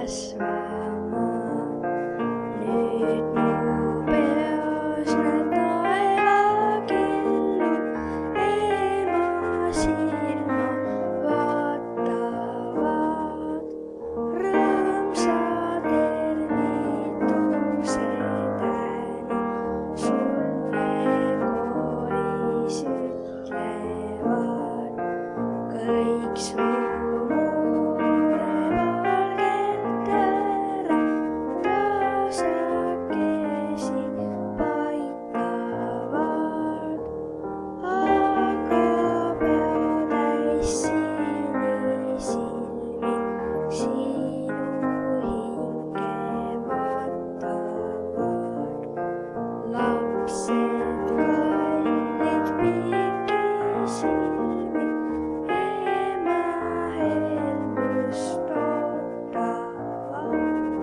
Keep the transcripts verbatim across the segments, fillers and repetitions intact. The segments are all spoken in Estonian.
kasvama. Nüüd mu peos need naelakillud ema silma vaatavad. Rõõmsa tervituse tänu sulle koolis ütlevad. Kõik su mure valgelt ära tasakesi paitavad. Aga peatäis sinisilmi sinu hinge vaatavad. Lapsed kallid pikisilmi ema helmust ootavad.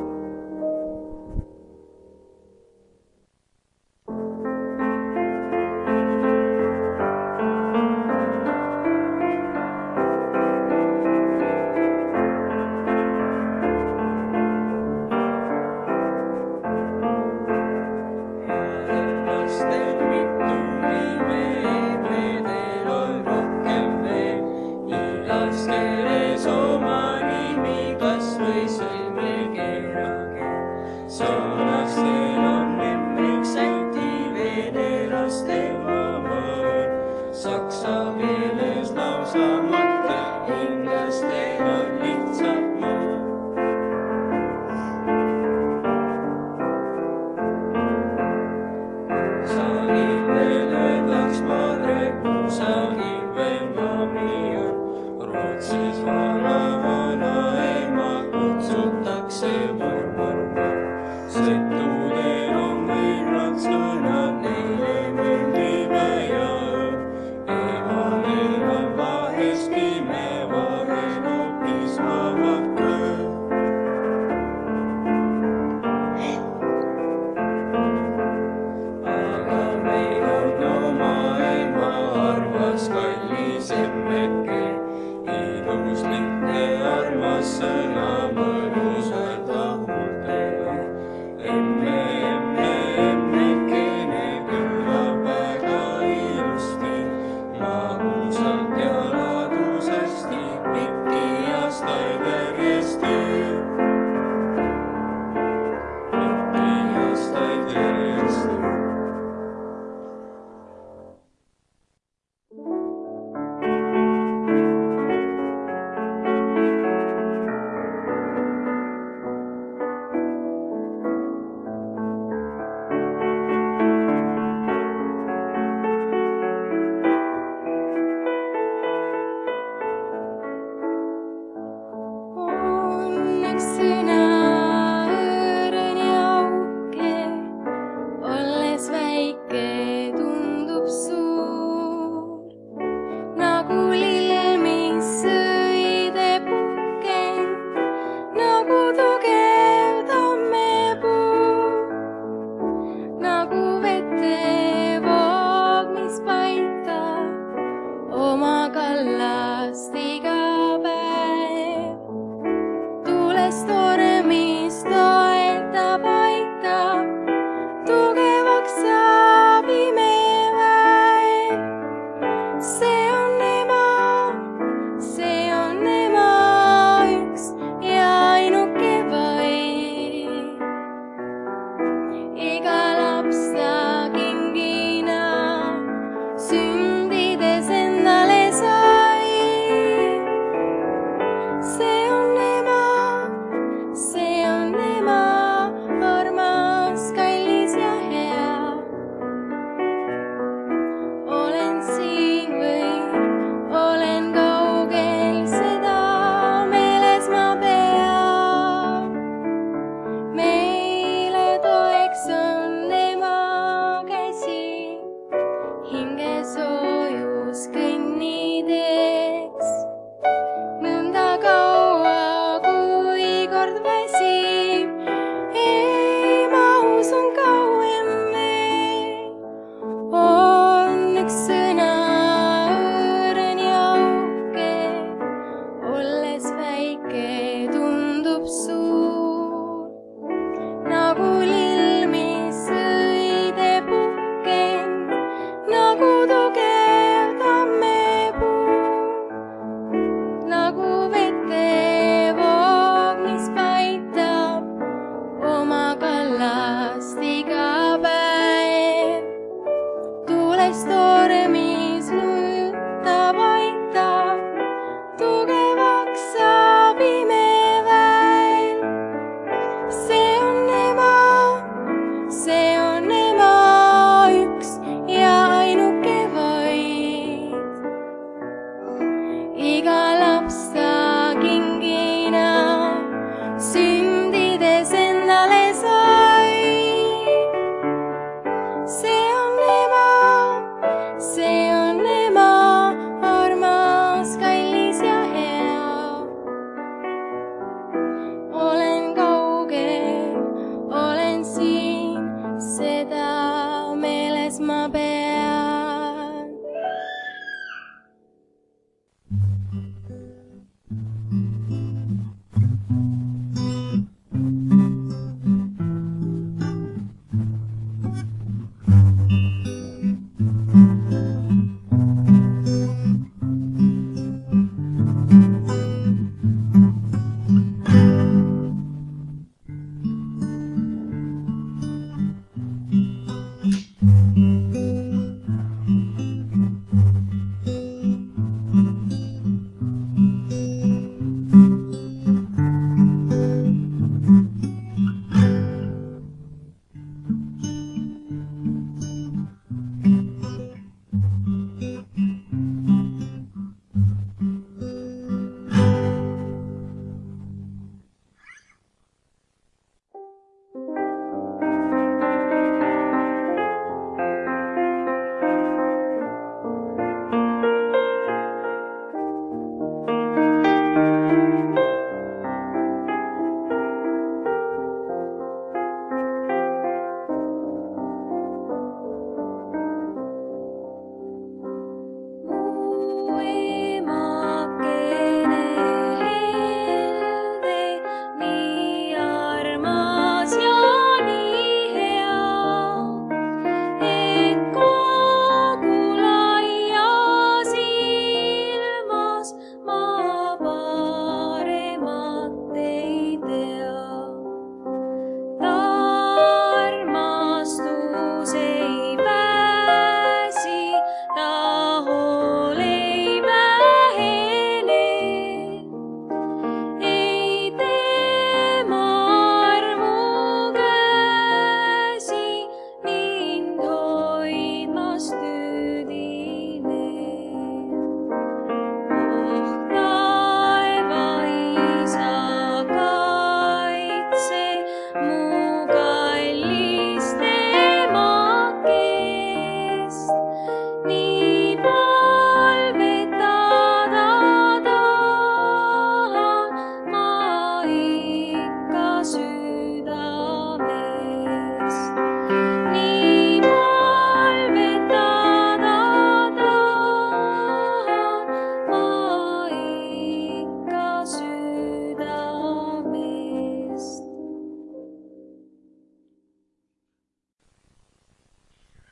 Lastel mitu nime, vedel on rohkem veel. Igas keeles oma nimi, kas või sõlme keerage. Soomlastel on lemmeks äiti, venelastel maal. Saksa keeles lausa mõte, inglastel on lihtsalt maa. Kusagil veel öeldaks padre, kusagil veel mami on. Rootsis vana vanaema kutsutakse marmarma. Setudel on võimrad sõnad, neile meeldime ja emadel on vahest pime, vahel hoopis vabake. Aga meil on oma ema armas kallis emmeke. Ilus lihtne armas sõna mõnusalt laultega. Emme, emme, emmekene kõlab väga ilusti. Magusalt ja ladusasti, pikki aastaid järjesti. Pikki aastaid järjesti. Õnneks sõna õõren ja uhke, olles väike tundub suur. Nagu lill, mis õide puhkenud, nagu tugev tammepuu. Nagu vete voog, mis paitab oma kallast iga päev. Tulest tormist toetab, aitab, tugevaks saab imeväe. See on ema, see on ema üks ja ainuke vaid.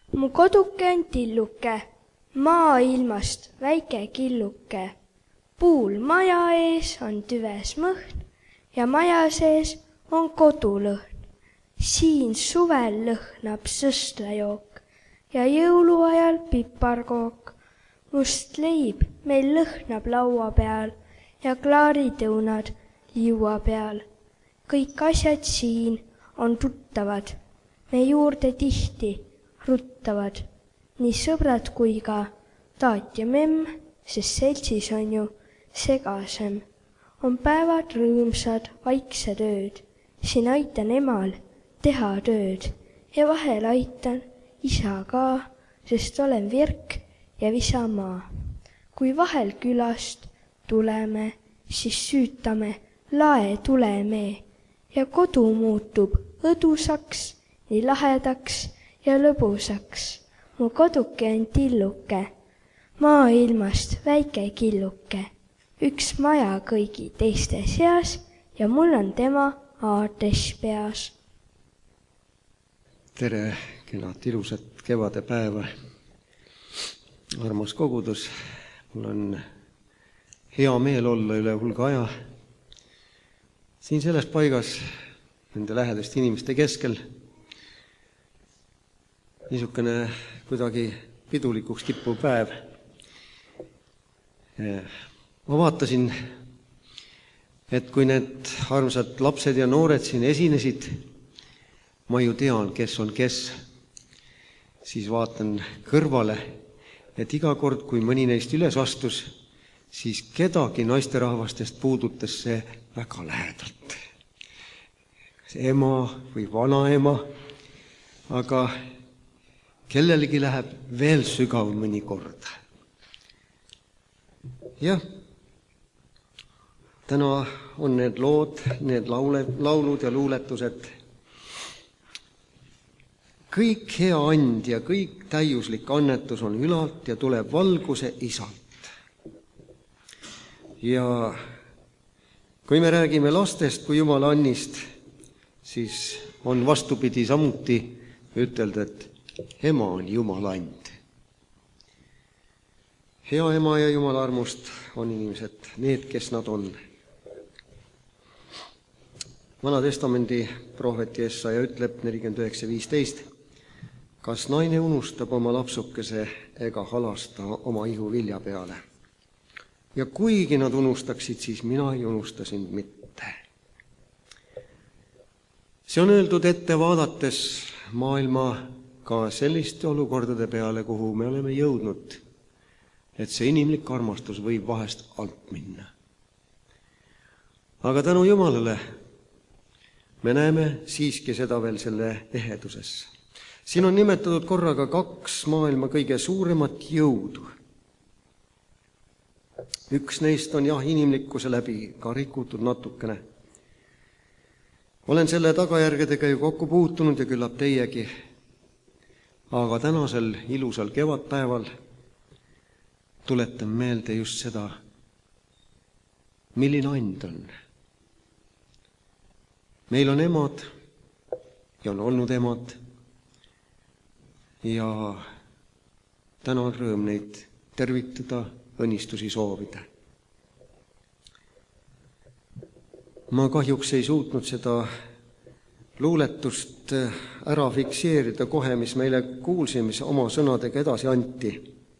Mu koduke on tilluke, maailmast väike killuke. Puul maja ees on tüves mõhn ja maja sees on kodulõhn. Siin suvel lõhnab sõstlajook ja jõuluajal piparkook. Must leib meil lõhnab laua peal ja klaaritõunad liua peal. Kõik asjad siin on tuttavad, me juurde tihti ruttavad. Nii sõbrad kui ka taat ja memm, sest seltsis on ju segasem. On päevad rõõmsad, vaiksed ööd, siin aitan emal teha tööd ja vahel aitan isa ka, sest olen virk ja visamaa. Kui vahel külast tuleme, siis süütame lae tuleme ja kodu muutub õdusaks, nii lahedaks ja lõbusaks. Mu koduke on tilluke, maailmast väike killuke, üks maja kõigi teiste seas ja mul on tema aadress peas. Tere, kenad ilusat kevade päeva. Armas kogudus, mul on hea meel olla üle hulga aja siin selles paigas nende lähedaste inimeste keskel. Niisugune kuidagi pidulikuks kippuv päev. Ma vaatasin, et kui need armsad lapsed ja noored siin esinesid, ma ju tean, kes on kes, siis vaatan kõrvale, et iga kord, kui mõni neist üles astus, siis kedagi naisterahvastest puudutas see väga lähedalt. See ema või vanaema, aga kellelegi läheb veel sügav mõni kord. Jah, täna on need lood, need laule, laulud ja luuletused. Kõik hea and ja kõik täiuslik annetus on ülalt ja tuleb valguse isalt. Ja kui me räägime lastest kui Jumala annist, siis on vastupidi samuti ütelda, et ema on Jumala and. Hea ema ja Jumala armust on inimesed, need, kes nad on. Vana testamendi prohvet Jesaja ütleb nelikümmend üheksa viisteist, kas naine unustab oma lapsukese ega halasta oma ihu vilja peale. Ja kuigi nad unustaksid, siis mina ei unusta sind mitte. See on öeldud ette vaadates maailma ka selliste olukordade peale, kuhu me oleme jõudnud, et see inimlik armastus võib vahest alt minna. Aga tänu Jumalale me näeme siiski seda veel selle eheduses. Siin on nimetatud korraga kaks maailma kõige suuremat jõudu. Üks neist on jah inimlikkuse läbi ka rikutud natukene. Olen selle tagajärgedega ju kokku puutunud ja küllap teiegi. Aga tänasel ilusal kevadpäeval tuletan meelde just seda, milline and on. Meil on emad ja on olnud emad. Ja täna on rõõm neid tervitada, õnnistusi soovida. Ma kahjuks ei suutnud seda luuletust ära fikseerida kohe, mis meile kuulsime, mis oma sõnadega edasi anti.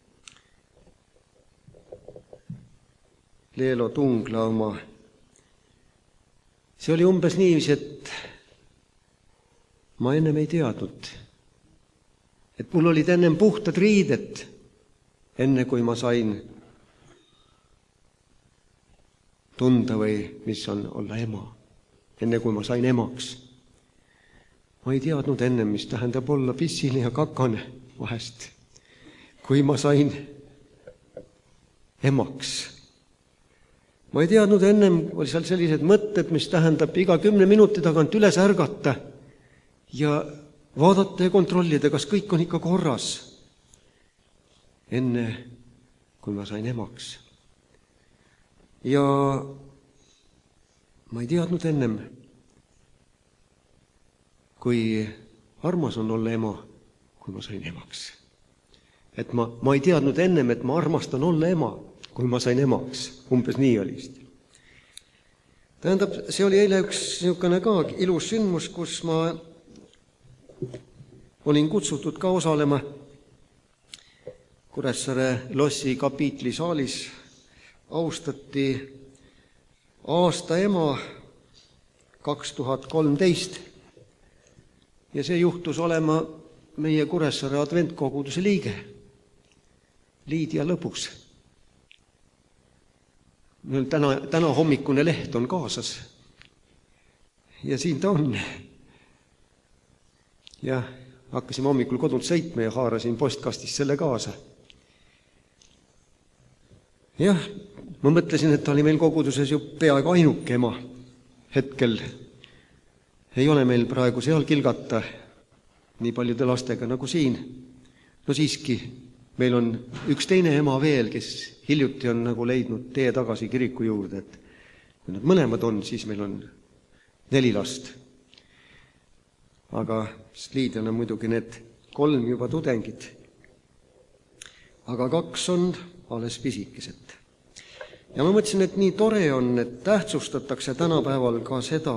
Leelo Tungla oma. See oli umbes niiviisi, et ma ennem ei teadnud, et mul olid ennem puhtad riided, enne kui ma sain tunda või mis on olla ema, enne kui ma sain emaks. Ma ei teadnud ennem, mis tähendab olla pissine ja kakane vahest, kui ma sain emaks. Ma ei teadnud ennem, oli seal sellised mõtted, mis tähendab iga kümne minuti tagant üles ärgata ja vaadata ja kontrollida, kas kõik on ikka korras, enne kui ma sain emaks. Ja ma ei teadnud ennem, kui armas on olla ema, kui ma sain emaks. Et ma, ma ei teadnud ennem, et ma armastan olla ema, kui ma sain emaks. Umbes nii oli. Tähendab, see oli eile üks niisugune ka ilus sündmus, kus ma olin kutsutud ka osalema Kuressaare lossi kapiitli saalis. Austati aasta ema kaks tuhat kolmteist ja see juhtus olema meie Kuressaare adventkoguduse liige Liidia lõpuks. Meil täna, täna hommikune leht on kaasas ja siin ta on. Ja hakkasime hommikul kodunt sõitma ja haarasin postkastist selle kaasa. Jah, ma mõtlesin, et ta oli meil koguduses ju peaaegu ainuke ema. Hetkel ei ole meil praegu seal kilgata nii paljude lastega nagu siin. No siiski, meil on üks teine ema veel, kes hiljuti on nagu leidnud tee tagasi kiriku juurde. Et kui nad mõlemad on, siis meil on neli last. Aga Liidial on muidugi need kolm juba tudengid. Aga kaks on alles pisikesed. Ja ma mõtlesin, et nii tore on, et tähtsustatakse tänapäeval ka seda,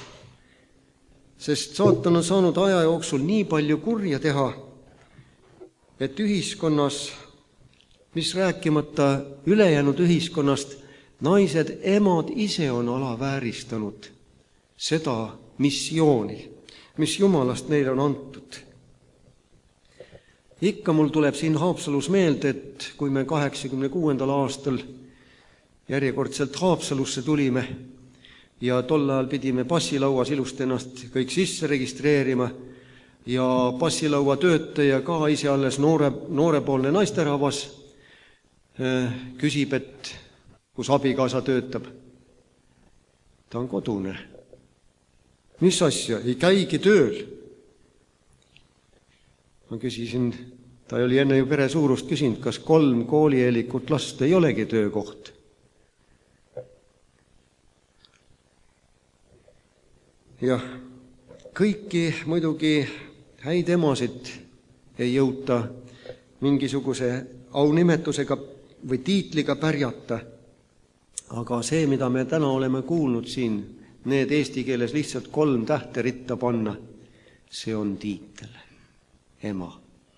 sest saatan on saanud aja jooksul nii palju kurja teha, et ühiskonnas, mis rääkimata ülejäänud ühiskonnast, naised, emad ise on alavääristanud seda missiooni, mis Jumalast neile on antud. Ikka mul tuleb siin Haapsalus meelde, et kui me kaheksakümne kuuendal aastal järjekordselt Haapsalusse tulime ja tol ajal pidime passilauas ilusti ennast kõik sisse registreerima ja passilaua töötaja ka ise alles noore, noorepoolne naisterahvas küsib, et kus abikaasa töötab. Ta on kodune. Mis asja? Ei käigi tööl. Ma küsisin, ta oli enne ju pere suurust küsinud, kas kolm koolieelikut last ei olegi töökoht. Jah, kõiki muidugi häid emasid ei jõuta mingisuguse aunimetusega või tiitliga pärjata, aga see, mida me täna oleme kuulnud siin, need eesti keeles lihtsalt kolm tähte ritta panna, see on tiitel, ema.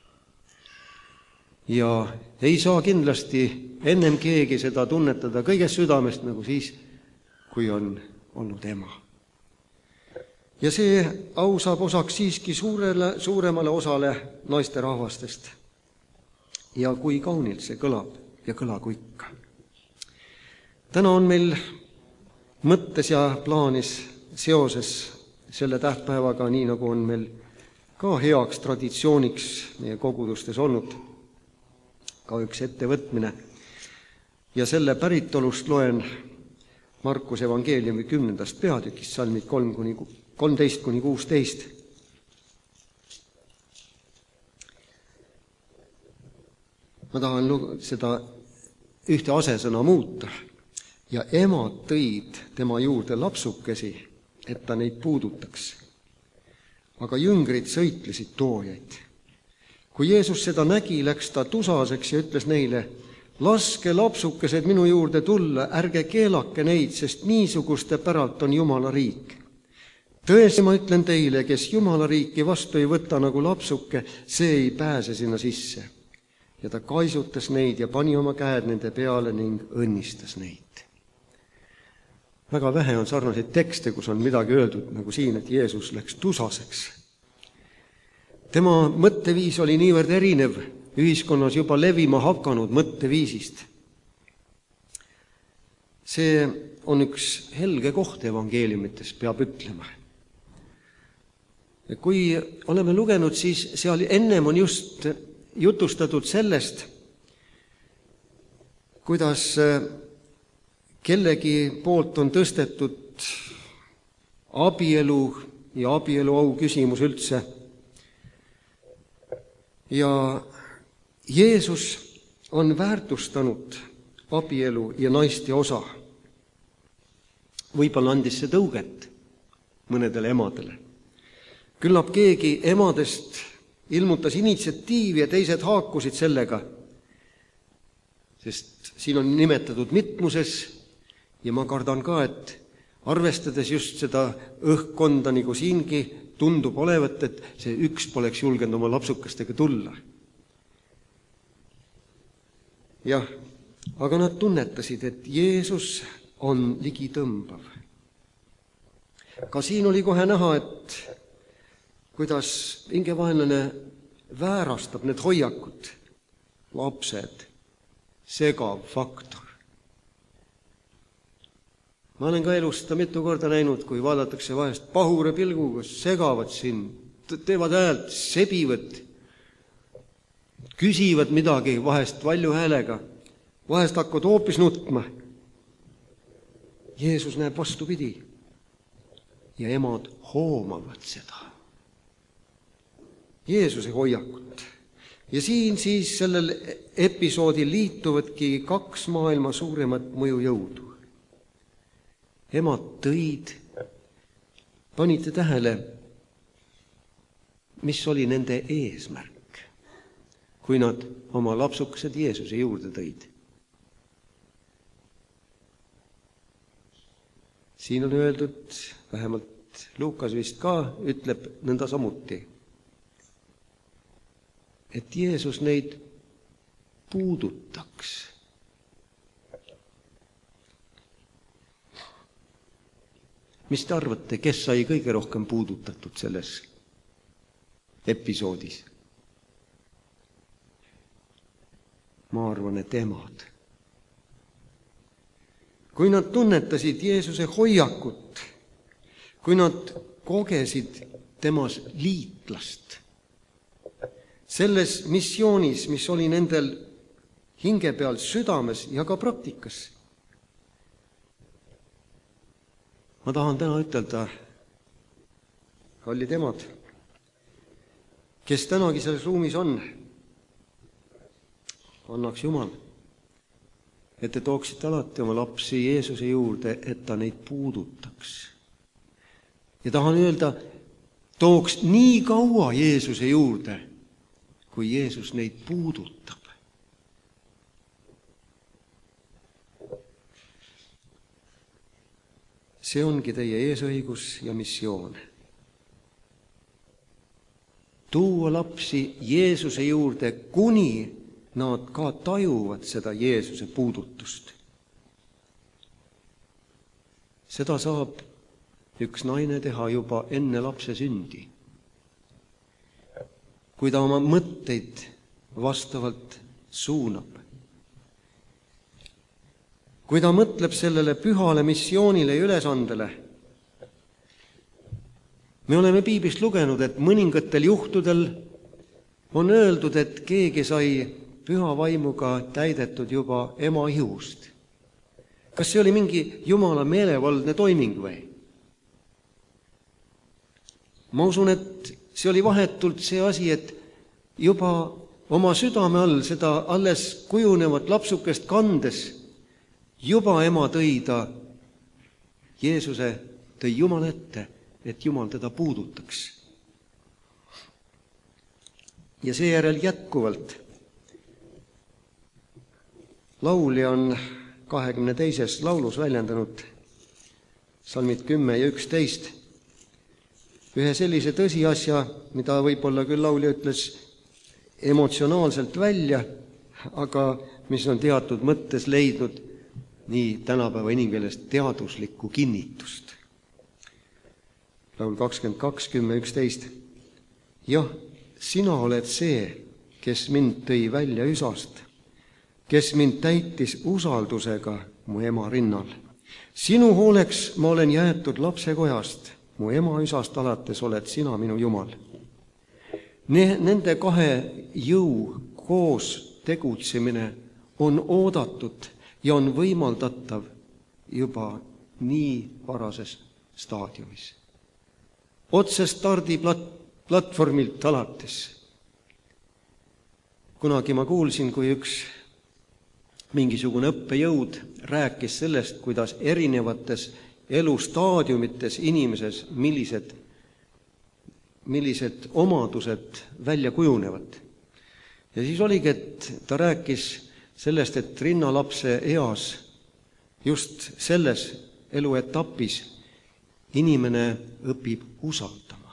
Ja ei saa kindlasti ennem keegi seda tunnetada kõigest südamest nagu siis, kui on olnud ema. Ja see au saab osaks siiski suurele, suuremale osale naisterahvastest. Ja kui kaunilt see kõlab ja kõlagu ikka. Täna on meil mõttes ja plaanis seoses selle tähtpäevaga, nii nagu on meil ka heaks traditsiooniks meie kogudustes olnud, ka üks ettevõtmine. Ja selle päritolust loen Markuse evangeeliumi kümnendast peatükist, salmid kolmteist kuni kuusteist. Ma tahan seda ühte asesõna muuta. Ja emad tõid tema juurde lapsukesi, et ta neid puudutaks. Aga jüngrid sõitlesid toojaid. Kui Jeesus seda nägi, läks ta tusaseks ja ütles neile, laske lapsukesed minu juurde tulla, ärge keelake neid, sest niisuguste päralt on Jumala riik. Tõesti ma ütlen teile, kes Jumala riiki vastu ei võta nagu lapsuke, see ei pääse sinna sisse. Ja ta kaisutas neid ja pani oma käed nende peale ning õnnistas neid. Väga vähe on sarnaseid tekste, kus on midagi öeldud, nagu siin, et Jeesus läks tusaseks. Tema mõtteviis oli niivõrd erinev ühiskonnas juba levima hakanud mõtteviisist. See on üks helge koht evangeeliumites, peab ütlema. Kui oleme lugenud, siis seal ennem on just jutustatud sellest, kuidas kellegi poolt on tõstetud abielu ja abielu au küsimus üldse. Ja Jeesus on väärtustanud abielu ja naiste osa. Võib-olla andis see tõuget mõnedele emadele. Küllap keegi emadest ilmutas initsiatiivi ja teised haakusid sellega, sest siin on nimetatud mitmuses ja ma kardan ka, et arvestades just seda õhkkonda, nagu siingi tundub olevat, et see üks poleks julgenud oma lapsukestega tulla. Jah, aga nad tunnetasid, et Jeesus on ligitõmbav. Ka siin oli kohe näha, et kuidas hingevaenlane väärastab need hoiakud, lapsed, segav faktor. Ma olen ka elus seda mitu korda näinud, kui vaadatakse vahest pahura pilguga, segavad siin, teevad häält, sebivad, küsivad midagi vahest valju häälega, vahest hakkavad hoopis nutma. Jeesus näeb vastupidi ja emad hoomavad seda. Jeesuse hoiakut. Ja siin siis sellel episoodil liituvadki kaks maailma suuremat mõjujõudu. Emad tõid, panite tähele, mis oli nende eesmärk, kui nad oma lapsukesed Jeesuse juurde tõid. Siin on öeldud, vähemalt Luukas vist ka ütleb nõnda samuti, et Jeesus neid puudutaks. Mis te arvate, kes sai kõige rohkem puudutatud selles episoodis? Ma arvan, et emad. Kui nad tunnetasid Jeesuse hoiakut, kui nad kogesid temas liitlast, selles missioonis, mis oli nendel hinge peal südames ja ka praktikas, ma tahan täna ütelda, kallid emad, kes tänagi selles ruumis on, annaks Jumal, et te tooksite alati oma lapsi Jeesuse juurde, et ta neid puudutaks. Ja tahan öelda, tooks nii kaua Jeesuse juurde, kui Jeesus neid puudutab. See ongi teie eesõigus ja missioon. Tuua lapsi Jeesuse juurde, kuni nad ka tajuvad seda Jeesuse puudutust. Seda saab üks naine teha juba enne lapse sündi, kui ta oma mõtteid vastavalt suunab. Kui ta mõtleb sellele pühale missioonile ja ülesandele, me oleme piiblist lugenud, et mõningatel juhtudel on öeldud, et keegi sai püha vaimuga täidetud juba ema ihust. Kas see oli mingi Jumala meelevaldne toiming või? Ma usun, et see oli vahetult see asi, et juba oma südame all seda alles kujunevat lapsukest kandes juba ema tõi ta, Jeesuse tõi Jumal ette, et Jumal teda puudutaks. Ja seejärel jätkuvalt. Laulja on kahekümne teises laulus väljendanud salmid kümme ja üksteist. Ühe sellise tõsiasja, mida võib-olla küll laulja ütles emotsionaalselt välja, aga mis on teatud mõttes leidnud nii tänapäeva inimkeelest teaduslikku kinnitust. Laul kakskümmend kaks, kümme, üksteist. Jah, sina oled see, kes mind tõi välja üsast, kes mind täitis usaldusega mu ema rinnal. Sinu hooleks ma olen jäetud lapsekojast, mu ema üsast alates oled sina minu Jumal. Nende kahe jõu koos tegutsemine on oodatud ja on võimaldatav juba nii varases staadiumis. Otse stardi plat- platvormilt alates. Kunagi ma kuulsin, kui üks mingisugune õppejõud rääkis sellest, kuidas erinevates elustaadiumites inimeses, millised, millised omadused välja kujunevad. Ja siis oligi, et ta rääkis sellest, et rinnalapse eas, just selles eluetapis, inimene õpib usaldama.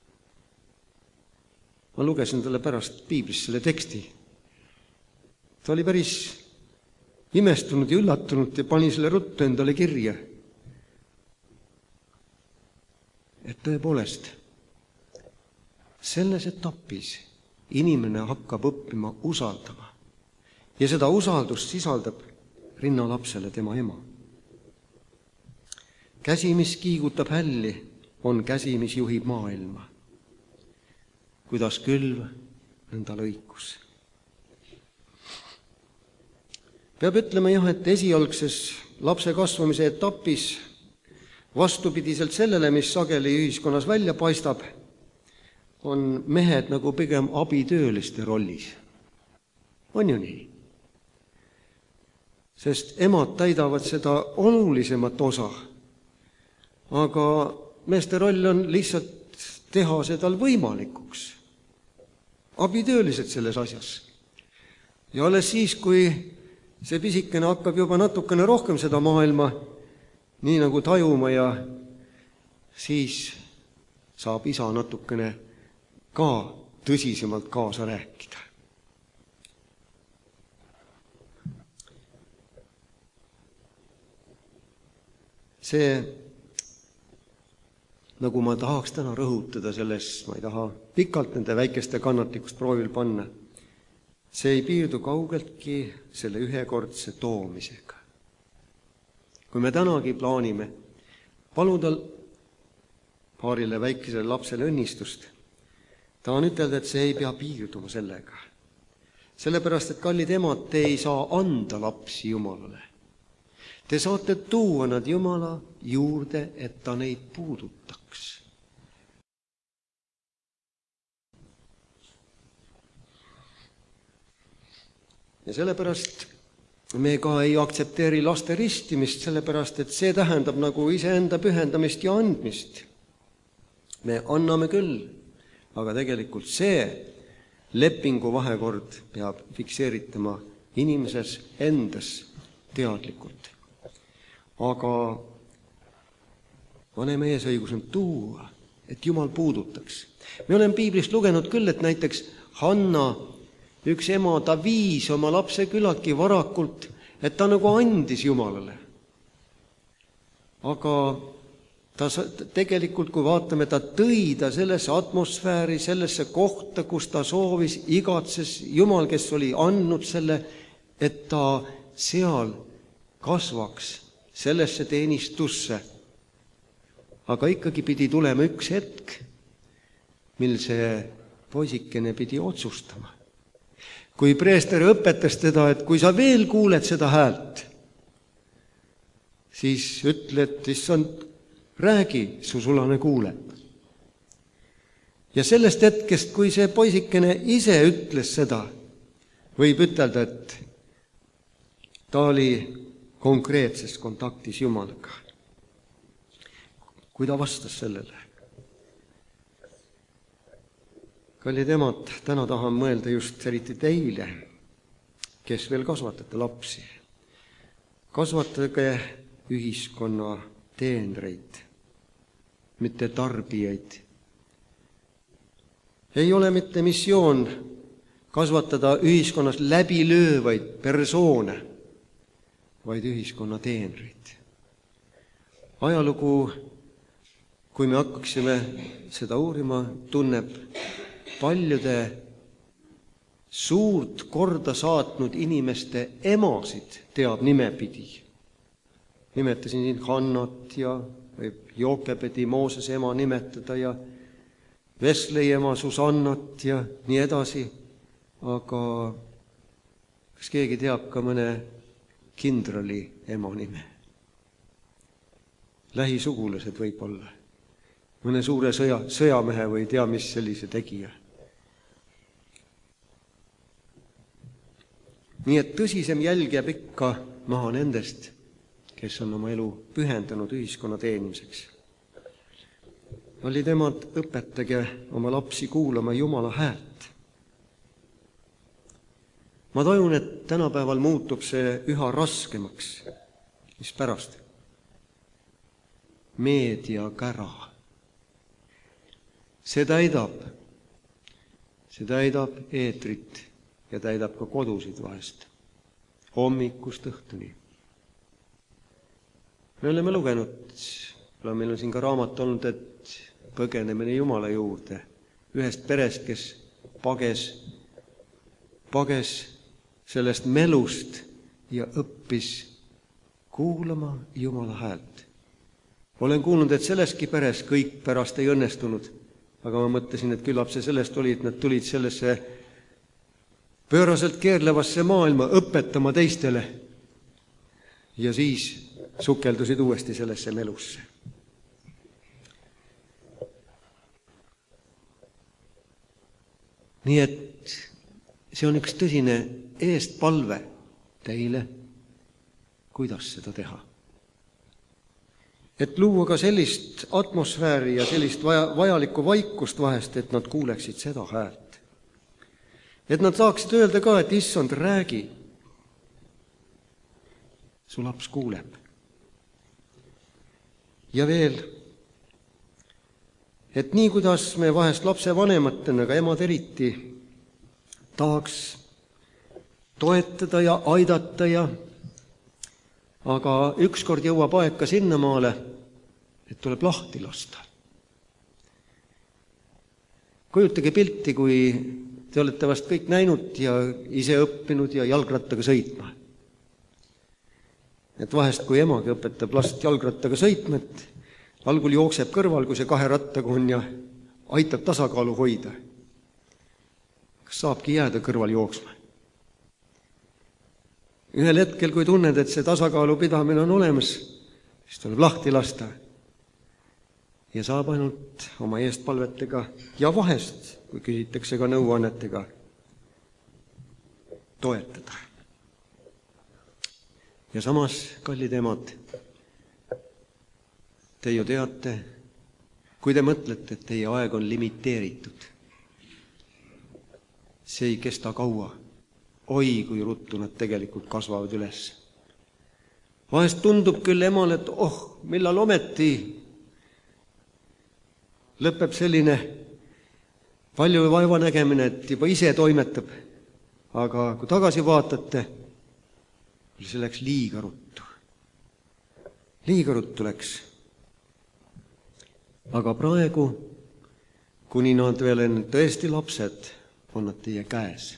Ma lugesin talle pärast piiblist selle teksti. Ta oli päris imestunud ja üllatunud ja pani selle ruttu endale kirja. Et tõepoolest, selles etapis inimene hakkab õppima usaldama. Ja seda usaldust sisaldab rinnalapsele tema ema. Käsi, mis kiigutab hälli, on käsi, mis juhib maailma. Kuidas külv, nõnda lõikus. Peab ütlema jah, et esialgses lapse kasvamise etapis vastupidiselt sellele, mis sageli ühiskonnas välja paistab, on mehed nagu pigem abitööliste rollis. On ju nii? Sest emad täidavad seda olulisemat osa, aga meeste roll on lihtsalt teha seda võimalikuks. Abitöölised selles asjas. Ja alles siis, kui see pisikene hakkab juba natukene rohkem seda maailma nii nagu tajuma ja siis saab isa natukene ka tõsisemalt kaasa rääkida. See, nagu ma tahaks täna rõhutada selles, ma ei taha pikalt nende väikeste kannatlikust proovil panna, see ei piirdu kaugeltki selle ühekordse toomisega. Kui me tänagi plaanime paluda paarile väikesele lapsele õnnistust, tahan ütelda, et see ei pea piirduma sellega. Sellepärast, et kallid emad, te ei saa anda lapsi Jumalale. Te saate tuua nad Jumala juurde, et ta neid puudutaks. Ja sellepärast me ka ei aktsepteeri laste ristimist, sellepärast, et see tähendab nagu iseenda pühendamist ja andmist. Me anname küll, aga tegelikult see lepingu vahekord peab fikseeritama inimeses endas teadlikult. Aga vanema eesõigus on tuua, et Jumal puudutaks. Me oleme piiblist lugenud küll, et näiteks Hanna, üks ema, ta viis oma lapse küllaltki varakult, et ta nagu andis Jumalale. Aga ta tegelikult, kui vaatame, ta tõi ta sellesse atmosfääri, sellesse kohta, kus ta soovis, igatses Jumal, kes oli andnud selle, et ta seal kasvaks sellesse teenistusse. Aga ikkagi pidi tulema üks hetk, mil see poisikene pidi otsustama. Kui preester õpetas teda, et kui sa veel kuuled seda häält, siis ütle, et issand, räägi, su sulane kuuleb. Ja sellest hetkest, kui see poisikene ise ütles seda, võib ütelda, et ta oli konkreetses kontaktis Jumalaga. Kui ta vastas sellele. Kallid emad, täna tahan mõelda just eriti teile, kes veel kasvatate lapsi. Kasvatage ühiskonna teenreid, mitte tarbijaid. Ei ole mitte missioon kasvatada ühiskonnas läbilöövaid persoone, vaid ühiskonna teenreid. Ajalugu, kui me hakkaksime seda uurima, tunneb paljude suurt korda saatnud inimeste emasid teab nimepidi. Nimetasin siin Hannat ja võib Jookebedi Moosese ema nimetada ja Veslei ema Susannat ja nii edasi. Aga kas keegi teab ka mõne kindrali ema nime? Lähisugulased võib olla. Mõne suure sõja, sõjamehe või tea, mis sellise tegija. Nii et tõsisem jälg jääb ikka maha nendest, kes on oma elu pühendanud ühiskonna teenimiseks. olid emad, õpetage oma lapsi kuulama Jumala häält. Ma tajun, et tänapäeval muutub see üha raskemaks. Mis pärast? Meediakära. See täidab, see täidab eetrit ja täidab ka kodusid vahest. Hommikust õhtuni. Me oleme lugenud, meil on siin ka raamat olnud, et põgenemine Jumala juurde ühest perest, kes pages, pages sellest melust ja õppis kuulama Jumala häält. Olen kuulnud, et selleski peres kõik pärast ei õnnestunud, aga ma mõtlesin, et küllap see sellest oli, et nad tulid sellesse pööraselt keerlevasse maailma õpetama teistele ja siis sukeldusid uuesti sellesse melusse. Nii et see on üks tõsine eestpalve teile, kuidas seda teha. Et luua ka sellist atmosfääri ja sellist vaja, vajalikku vaikust vahest, et nad kuuleksid seda häält. Et nad saaksid öelda ka, et issand, räägi. Su laps kuuleb. Ja veel, et nii kuidas me vahest lapse vanematena, aga emad eriti, tahaks toetada ja aidata ja aga ükskord jõuab aeg ka sinnamaale, et tuleb lahti lasta. Kujutage pilti, kui te olete vast kõik näinud ja ise õppinud ja jalgrattaga sõitma. Et vahest, kui emagi õpetab last jalgrattaga sõitma, et algul jookseb kõrval, kui see kahe rattaga on ja aitab tasakaalu hoida. Kas saabki jääda kõrval jooksma? Ühel hetkel, kui tunned, et see tasakaalu pidamine on olemas, siis tuleb lahti lasta. Ja saab ainult oma eestpalvetega ja vahest, kui küsitakse ka nõuannetega, toetada. Ja samas, kallid emad, te ju teate, kui te mõtlete, et teie aeg on limiteeritud. See ei kesta kaua. Oi, kui ruttu nad tegelikult kasvavad üles. Vahest tundub küll emal, et oh, millal ometi lõpeb selline palju vaeva nägemine, et juba ise toimetab. Aga kui tagasi vaatate, see läks liiga ruttu. Liiga ruttu läks. Aga praegu, kuni nad veel on tõesti lapsed, on nad teie käes.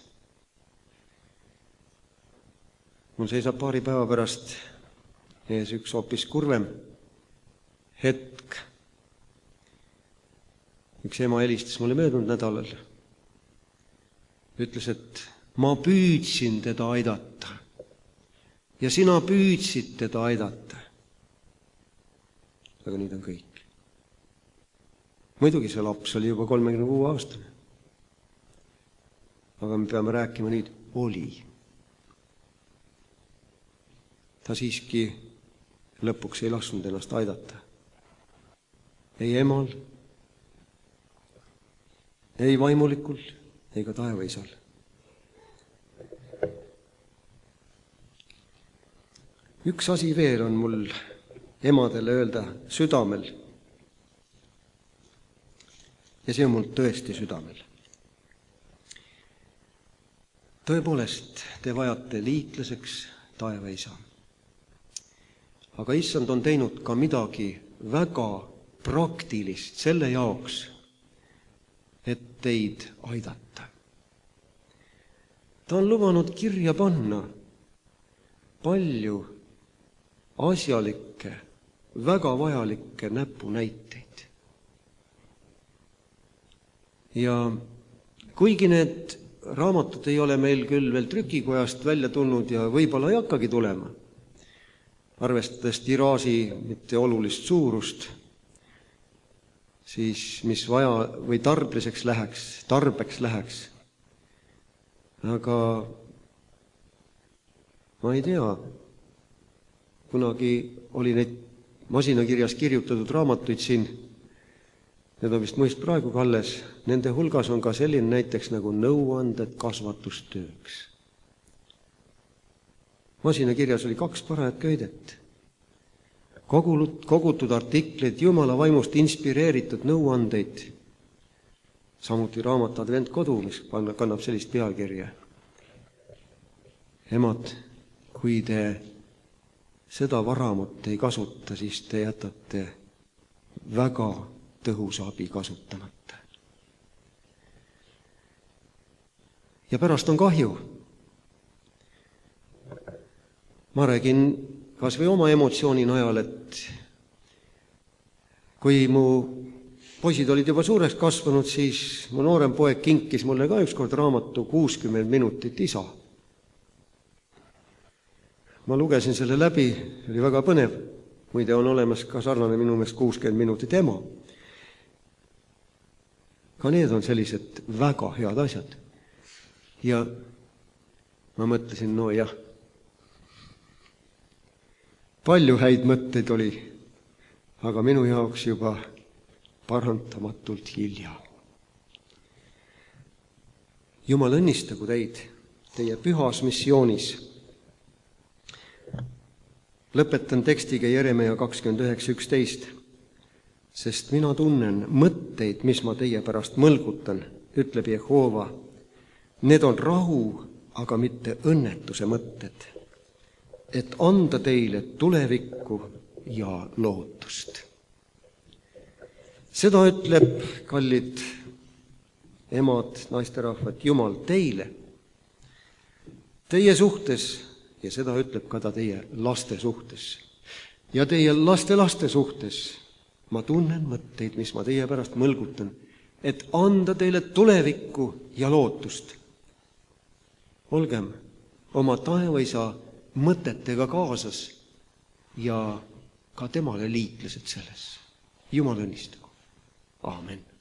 Mul seisab paari päeva pärast ees üks hoopis kurvem hetk. Üks ema helistas mulle möödunud nädalal. Ütles, et ma püüdsin teda aidata ja sina püüdsid teda aidata. Aga nüüd on kõik. Muidugi see laps oli juba kolmekümne kuue aastane. Aga me peame rääkima nüüd oli. Ta siiski lõpuks ei lasknud ennast aidata. Ei emal, ei vaimulikul, ei ka taevaisal. Üks asi veel on mul emadele öelda südamel. Ja see on mul tõesti südamel. Tõepoolest, te vajate liitlaseks taevaisa. Aga issand on teinud ka midagi väga praktilist selle jaoks, et teid aidata. Ta on lubanud kirja panna palju asjalikke, väga vajalikke näpunäiteid. Ja kuigi need raamatud ei ole meil küll veel trükikojast välja tulnud ja võib-olla ei hakkagi tulema, arvestades tiraaži mitte olulist suurust, siis mis vaja või tarbliseks läheks, tarbeks läheks. Aga ma ei tea, kunagi oli neid masinakirjas kirjutatud raamatuid siin need on vist mõist praegu alles, nende hulgas on ka selline näiteks nagu nõuanded kasvatustööks. Masinakirjas oli kaks parajat köidet. Kogutud artikleid, Jumala vaimust inspireeritud nõuandeid, samuti raamat Adventkodu, mis kannab sellist pealkirja. Emad, kui te seda varamut ei kasuta, siis te jätate väga tõhusa abi kasutamata. Ja pärast on kahju. Ma räägin kas või oma emotsiooni najal, et kui mu poisid olid juba suureks kasvanud, siis mu noorem poeg kinkis mulle ka ükskord raamatu kuuskümmend minutit isa. Ma lugesin selle läbi, oli väga põnev. Muide on olemas ka sarnane minu meelest kuuskümmend minutit ema. Ka need on sellised väga head asjad. Ja ma mõtlesin, no jah, palju häid mõtteid oli, aga minu jaoks juba parantamatult hilja. Jumal õnnistagu teid teie pühas missioonis. Lõpetan tekstiga Jeremia kakskümmend üheksa üksteist. Sest mina tunnen mõtteid, mis ma teie pärast mõlgutan, ütleb Jehova. Need on rahu, aga mitte õnnetuse mõtted, et anda teile tulevikku ja lootust. Seda ütleb, kallid emad, naisterahvad, Jumal teile, teie suhtes, ja seda ütleb ka ta teie laste suhtes. Ja teie laste laste suhtes ma tunnen mõtteid, mis ma teie pärast mõlgutan, et anda teile tulevikku ja lootust. Olgem oma taevaisa mõtetega kaasas ja ka temale liitlased selles. Jumal õnnistagu. Aamen.